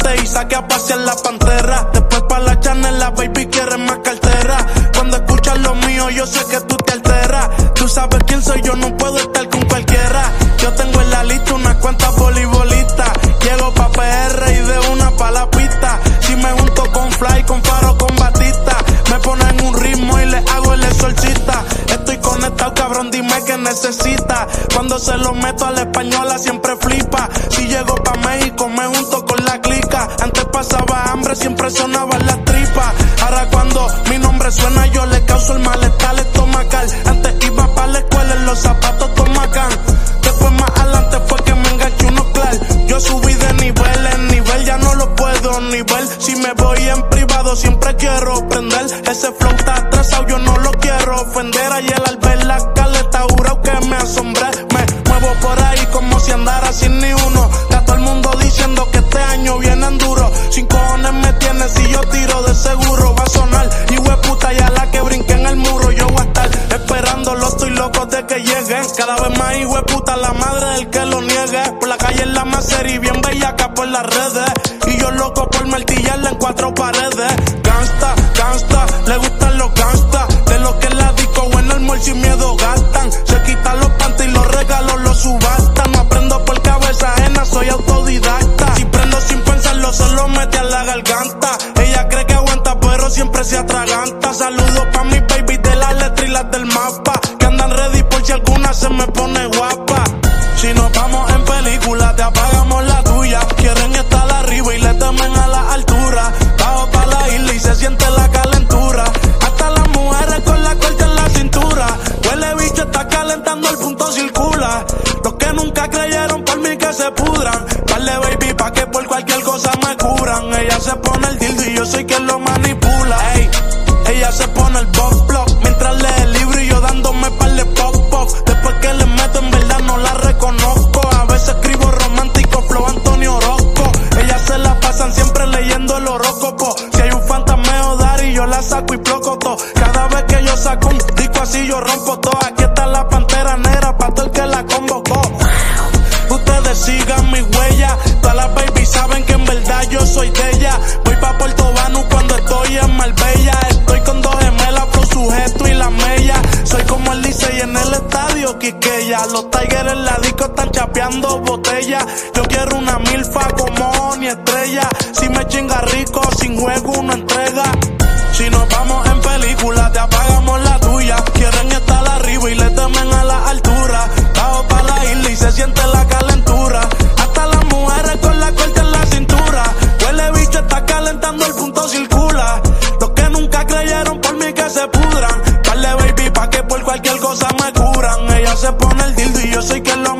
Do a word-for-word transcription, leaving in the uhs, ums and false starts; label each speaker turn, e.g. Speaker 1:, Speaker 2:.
Speaker 1: monte y saque a pasear la pantera. Después pa' la Chanel, la baby quiere más cartera. Cuando escuchas lo mío, yo sé que tú te alteras. Tú sabes quién soy yo, no puedo estar con cualquiera. Yo tengo en la lista unas cuantas voleibolistas. Llego pa' P R y de una pa' la pista. Si me junto con Fly, con Faro, con Batista, me ponen un ritmo y le hago el exorcista. Estoy conectado, cabrón, dime qué necesita. Cuando se lo meto a la española siempre flipa. Si llego pa' México me junto con la clica. Antes pasaba hambre, siempre sonaban las tripas. Ahora cuando mi nombre suena yo le causo el malestar estomacal. Antes iba pa' la escuela en los zapatos tomacán. Después más adelante fue que me enganché unos clar. Yo subí de nivel en nivel, ya no lo puedo ni ver. Si me voy en privado siempre quiero prender. Ese flow está atrasado, yo no lo quiero ofender. Ayer al ver la caleta jurado que me asombré. Me muevo por ahí como si andara sin ni uno. Está todo el mundo diciendo que este año vienen duro. Sin cojones me tiene si yo tiro de seguro. Va a sonar y hueputa ya la que brinque en el muro. Yo voy a estar esperándolo, estoy loco de que llegue. Cada vez más hijueputa la madre del que lo niegue. Por la calle en la más serie y bien bellaca por las redes. Y yo loco por martillarla en cuatro paredes. Gangsta, gangsta, le gustan los gangsta. De los que en la disco o en el mall sin miedo gastan. Se quitan los panties y los regalos los subastan. No aprendo por cabeza ajena, soy autodidacta. Si prendo sin pensarlo se lo mete a la garganta. Ella cree que aguanta pero siempre se atraganta. Saludos pa' mi baby de las letras y las del mapa. Que andan ready por si alguna se me pone guapa. Si nos vamos en película te apagamos la tuya. Quieren estar arriba y le temen a la altura. Bajo pa' la isla y se siente la calentura. Hasta las mujeres con la corte en la cintura. Huele bicho está calentando, el punto circula. Los que nunca creyeron por mí que se pudran. Dale baby pa' que por cualquier cosa me curan. Ella se pone el dildo y yo soy quien lo manipula. Ey, ella se pone el box block mientras lee el libro y yo dándome par de pop pop. Después que le meto en verdad no la reconozco. A veces escribo romántico flow Antonio Orozco. Ellas se la pasan siempre leyendo el horóscopo. Si hay un fantasmeo dar y yo la saco y ploco todo. Cada vez que yo saco un disco así yo rompo todo. Aquí está la pantera negra pa' todo el que la convocó. Ustedes sigan mi huella. Todas las babies saben que en verdad yo soy de ella. Voy pa' Puerto Banú cuando estoy en Marbella. Estoy con dos gemelas, flow sujeto y la mella. Soy como el Licey en el estadio Quiqueya. Los Tigers en la disco están chapeando botella. Yo quiero una milfa como ni estrella. Si me chinga rico, sin juego uno entrega. Si nos vamos en película te apagamos la tuya. Quieren estar arriba y le temen a la altura. Bajo pa' la isla y se siente la calentura. Hasta las mujeres con la corte en la cintura. Huele bicho está calentando, el punto circula. Los que nunca creyeron por mí que se pudran. Dale baby pa' que por cualquier cosa me curan. Ella se pone el dildo y yo soy quien lo